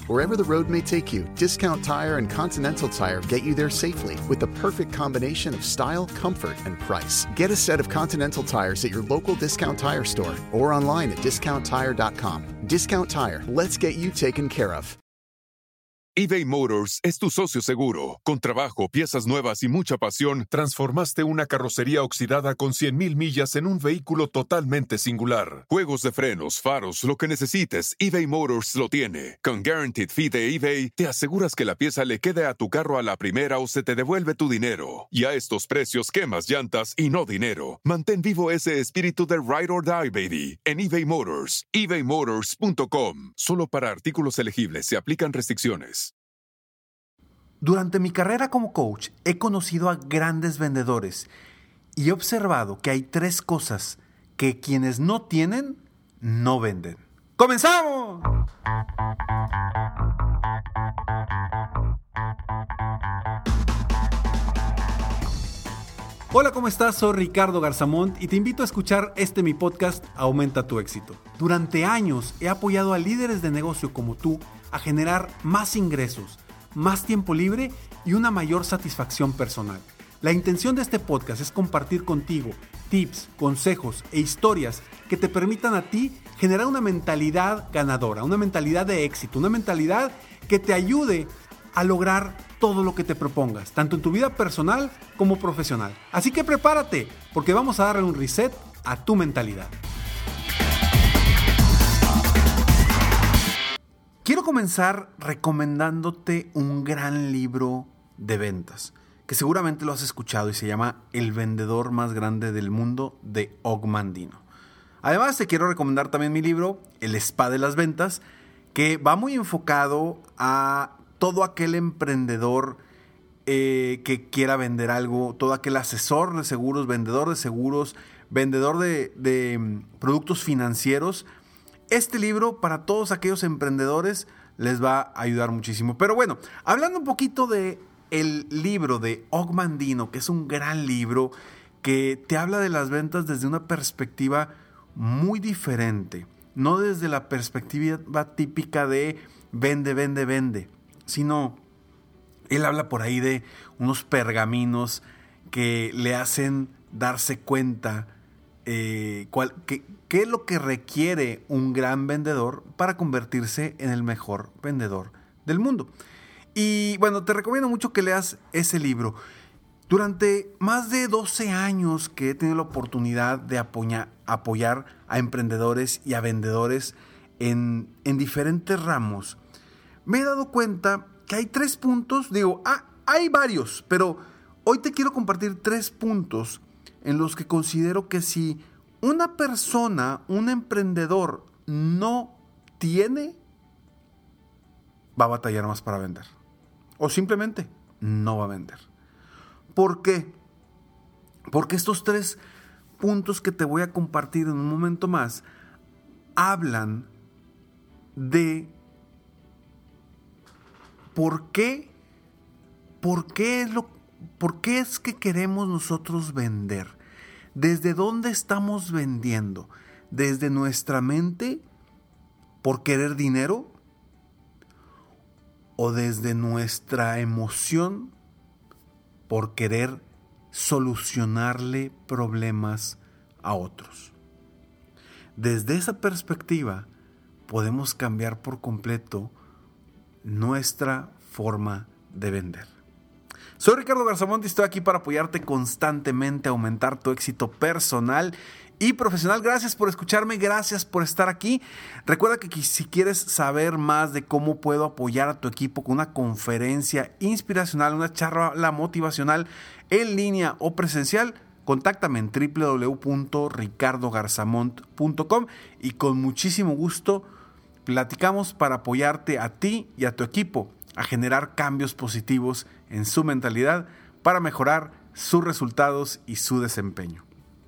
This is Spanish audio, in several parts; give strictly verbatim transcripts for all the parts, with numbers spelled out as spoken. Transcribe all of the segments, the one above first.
Wherever the road may take you, Discount Tire and Continental Tire get you there safely with the perfect combination of style, comfort, and price. Get a set of Continental tires at your local Discount Tire store or online at discount tire dot com. Discount Tire, let's get you taken care of. eBay Motors es tu socio seguro. Con trabajo, piezas nuevas y mucha pasión, transformaste una carrocería oxidada con cien mil millas en un vehículo totalmente singular. Juegos de frenos, faros, lo que necesites, eBay Motors lo tiene. Con Guaranteed Fee de eBay, te aseguras que la pieza le quede a tu carro a la primera o se te devuelve tu dinero. Y a estos precios, quemas llantas y no dinero. Mantén vivo ese espíritu de Ride or Die, baby, en eBay Motors. ebay motors punto com. Solo para artículos elegibles se aplican restricciones. Durante mi carrera como coach he conocido a grandes vendedores y he observado que hay tres cosas que quienes no tienen, no venden. ¡Comenzamos! Hola, ¿cómo estás? Soy Ricardo Garzamont y te invito a escuchar este mi podcast Aumenta tu éxito. Durante años he apoyado a líderes de negocio como tú a generar más ingresos, más tiempo libre y una mayor satisfacción personal. La intención de este podcast es compartir contigo tips, consejos e historias que te permitan a ti generar una mentalidad ganadora, una mentalidad de éxito, una mentalidad que te ayude a lograr todo lo que te propongas, tanto en tu vida personal como profesional. Así que prepárate, porque vamos a darle un reset a tu mentalidad. Quiero comenzar recomendándote un gran libro de ventas, que seguramente lo has escuchado y se llama El vendedor más grande del mundo de Og Mandino. Además, te quiero recomendar también mi libro, El Spa de las Ventas, que va muy enfocado a todo aquel emprendedor eh, que quiera vender algo, todo aquel asesor de seguros, vendedor de seguros, vendedor de, de um, productos financieros. Este libro para todos aquellos emprendedores les va a ayudar muchísimo. Pero bueno, hablando un poquito de el libro de Og Mandino, que es un gran libro que te habla de las ventas desde una perspectiva muy diferente. No desde la perspectiva típica de vende, vende, vende, sino él habla por ahí de unos pergaminos que le hacen darse cuenta eh, cuál, qué, qué es lo que requiere un gran vendedor para convertirse en el mejor vendedor del mundo. Y bueno, te recomiendo mucho que leas ese libro. Durante más de doce años que he tenido la oportunidad de apoyar, apoyar a emprendedores y a vendedores en, en diferentes ramos, me he dado cuenta que hay tres puntos, digo, ah, hay varios, pero hoy te quiero compartir tres puntos en los que considero que si una persona, un emprendedor, no tiene, va a batallar más para vender. O simplemente no va a vender. ¿Por qué? Porque estos tres puntos que te voy a compartir en un momento más hablan de por qué, por qué es lo, por qué es que queremos nosotros vender. ¿Desde dónde estamos vendiendo? ¿Desde nuestra mente por querer dinero? ¿O desde nuestra emoción por querer solucionarle problemas a otros? Desde esa perspectiva podemos cambiar por completo nuestra forma de vender. Soy Ricardo Garzamont y estoy aquí para apoyarte constantemente a aumentar tu éxito personal y profesional. Gracias por escucharme, gracias por estar aquí. Recuerda que si quieres saber más de cómo puedo apoyar a tu equipo con una conferencia inspiracional, una charla motivacional en línea o presencial, contáctame en doble u doble u doble u punto ricardo garzamont punto com y con muchísimo gusto platicamos para apoyarte a ti y a tu equipo a generar cambios positivos en su mentalidad para mejorar sus resultados y su desempeño.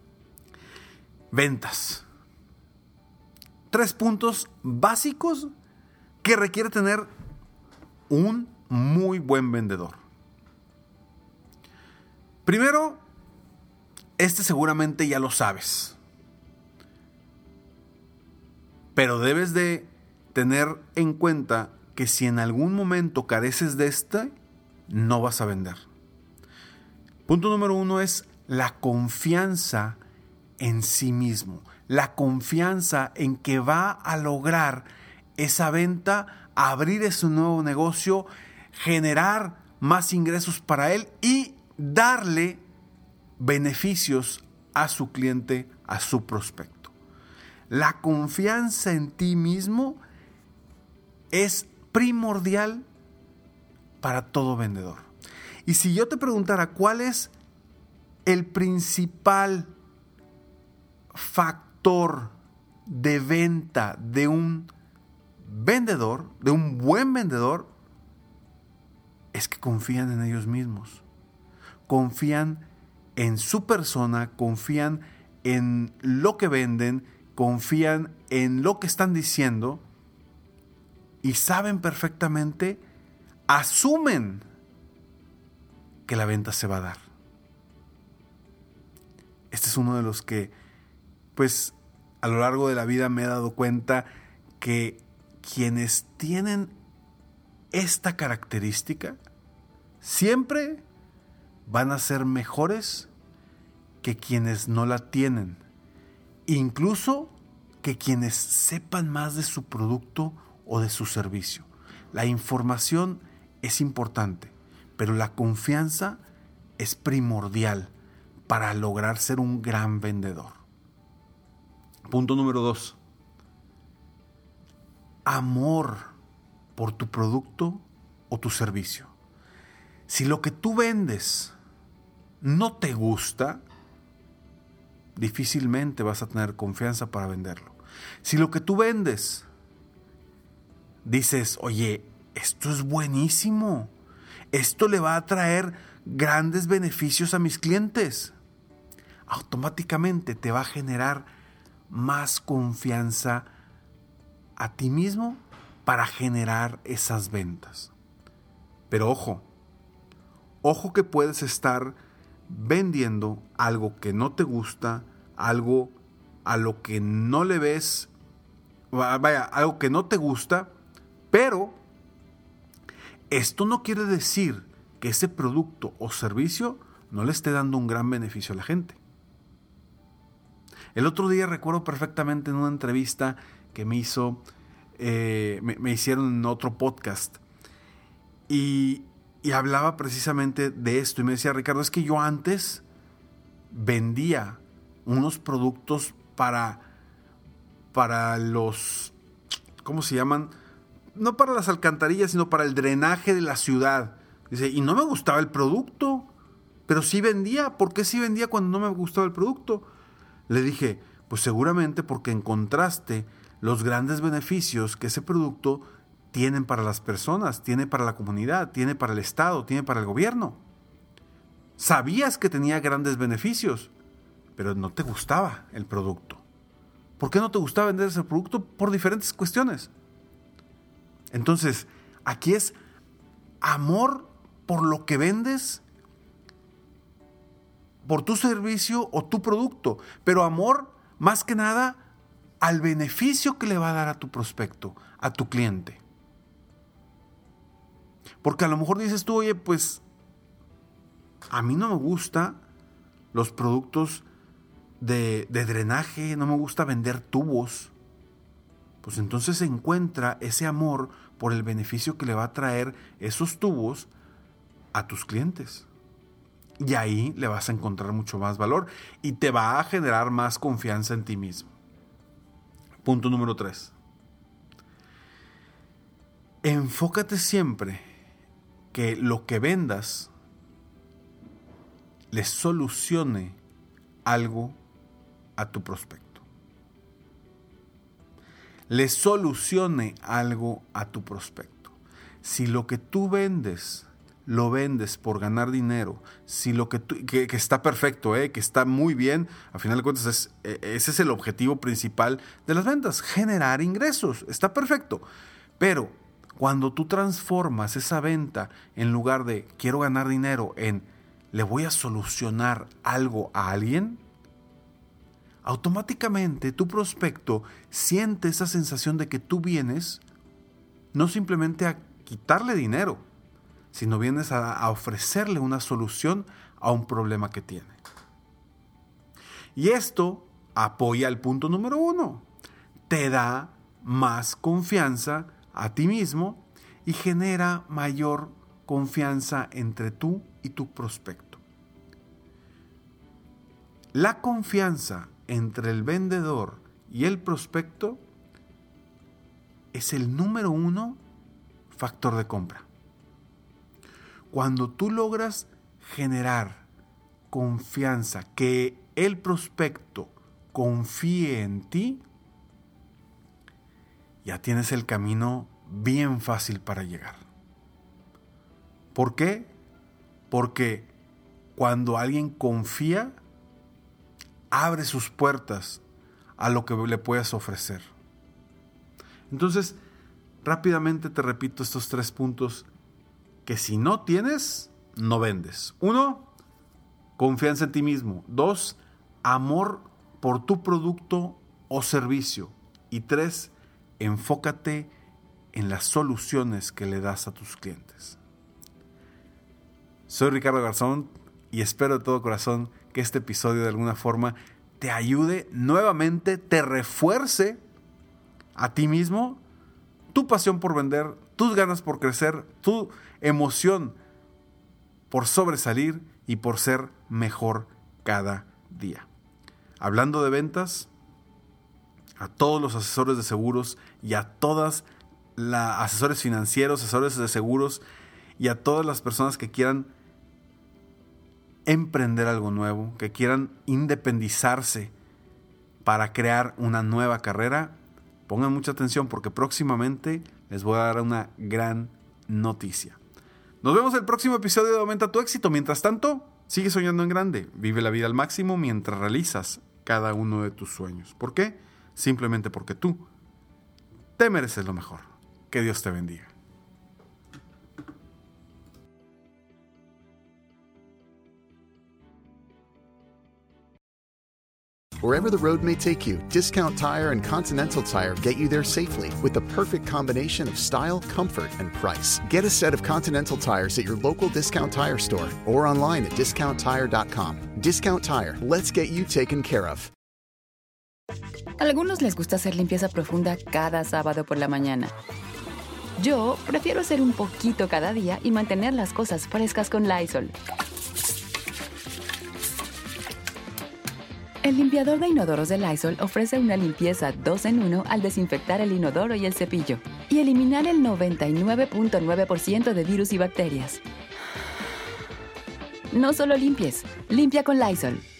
Ventas. Tres puntos básicos que requiere tener un muy buen vendedor. Primero, este seguramente ya lo sabes, pero debes de tener en cuenta que si en algún momento careces de este, no vas a vender. Punto número uno es la confianza en sí mismo. La confianza en que va a lograr esa venta, abrir ese nuevo negocio, generar más ingresos para él y darle beneficios a su cliente, a su prospecto. La confianza en ti mismo es primordial para todo vendedor. Y si yo te preguntara cuál es el principal factor de venta de un vendedor, de un buen vendedor, es que confían en ellos mismos. Confían en su persona, confían en lo que venden, confían en lo que están diciendo y saben perfectamente, asumen que la venta se va a dar. Este es uno de los que, pues, a lo largo de la vida me he dado cuenta que quienes tienen esta característica siempre van a ser mejores que quienes no la tienen, incluso que quienes sepan más de su producto o de su servicio. La información es importante, pero la confianza es primordial para lograr ser un gran vendedor. Punto número dos. Amor por tu producto o tu servicio. Si lo que tú vendes no te gusta, difícilmente vas a tener confianza para venderlo. Si lo que tú vendes dices, oye, esto es buenísimo, esto le va a traer grandes beneficios a mis clientes, automáticamente te va a generar más confianza a ti mismo para generar esas ventas. Pero ojo, ojo que puedes estar vendiendo algo que no te gusta, algo a lo que no le ves, vaya, algo que no te gusta, pero esto no quiere decir que ese producto o servicio no le esté dando un gran beneficio a la gente. El otro día recuerdo perfectamente en una entrevista que me hizo, eh, me, me hicieron en otro podcast y, y hablaba precisamente de esto y me decía, Ricardo, es que yo antes vendía unos productos para, para los, ¿cómo se llaman? No para las alcantarillas, sino para el drenaje de la ciudad. Dice, y no me gustaba el producto, pero sí vendía. ¿Por qué sí vendía cuando no me gustaba el producto? Le dije, pues seguramente porque encontraste los grandes beneficios que ese producto tiene para las personas, tiene para la comunidad, tiene para el Estado, tiene para el gobierno. Sabías que tenía grandes beneficios, pero no te gustaba el producto. ¿Por qué no te gustaba vender ese producto? Por diferentes cuestiones. Entonces, aquí es amor por lo que vendes, por tu servicio o tu producto, pero amor más que nada al beneficio que le va a dar a tu prospecto, a tu cliente. Porque a lo mejor dices tú, oye, pues a mí no me gustan los productos de, de drenaje, no me gusta vender tubos. Pues entonces se encuentra ese amor por el beneficio que le va a traer esos tubos a tus clientes. Y ahí le vas a encontrar mucho más valor y te va a generar más confianza en ti mismo. Punto número tres. Enfócate siempre que lo que vendas le solucione algo a tu prospecto. Le solucione algo a tu prospecto. Si lo que tú vendes lo vendes por ganar dinero, si lo que, tú, que, que está perfecto, ¿eh? que está muy bien, al final de cuentas es, ese es el objetivo principal de las ventas, generar ingresos, está perfecto. Pero cuando tú transformas esa venta en lugar de quiero ganar dinero en le voy a solucionar algo a alguien, automáticamente tu prospecto siente esa sensación de que tú vienes no simplemente a quitarle dinero, sino vienes a, a ofrecerle una solución a un problema que tiene. Y esto apoya el punto número uno. Te da más confianza a ti mismo y genera mayor confianza entre tú y tu prospecto. La confianza entre el vendedor y el prospecto es el número uno factor de compra. Cuando tú logras generar confianza, que el prospecto confíe en ti, ya tienes el camino bien fácil para llegar. ¿Por qué? Porque cuando alguien confía, abre sus puertas a lo que le puedas ofrecer. Entonces, rápidamente te repito estos tres puntos que si no tienes, no vendes. Uno, confianza en ti mismo. Dos, amor por tu producto o servicio. Y tres, enfócate en las soluciones que le das a tus clientes. Soy Ricardo Garzón y espero de todo corazón que este episodio de alguna forma te ayude nuevamente, te refuerce a ti mismo tu pasión por vender, tus ganas por crecer, tu emoción por sobresalir y por ser mejor cada día. Hablando de ventas, a todos los asesores de seguros y a todas las asesores financieros, asesores de seguros y a todas las personas que quieran emprender algo nuevo, que quieran independizarse para crear una nueva carrera, pongan mucha atención porque próximamente les voy a dar una gran noticia. Nos vemos en el próximo episodio de Aumenta tu éxito. Mientras tanto, sigue soñando en grande. Vive la vida al máximo mientras realizas cada uno de tus sueños. ¿Por qué? Simplemente porque tú te mereces lo mejor. Que Dios te bendiga. Wherever the road may take you, Discount Tire and Continental Tire get you there safely with the perfect combination of style, comfort, and price. Get a set of Continental tires at your local Discount Tire store or online at discount tire dot com. Discount Tire, let's get you taken care of. A algunos les gusta hacer limpieza profunda cada sábado por la mañana. Yo prefiero hacer un poquito cada día y mantener las cosas frescas con Lysol. El limpiador de inodoros de Lysol ofrece una limpieza dos en uno al desinfectar el inodoro y el cepillo y eliminar el noventa y nueve punto nueve por ciento de virus y bacterias. No solo limpies, limpia con Lysol.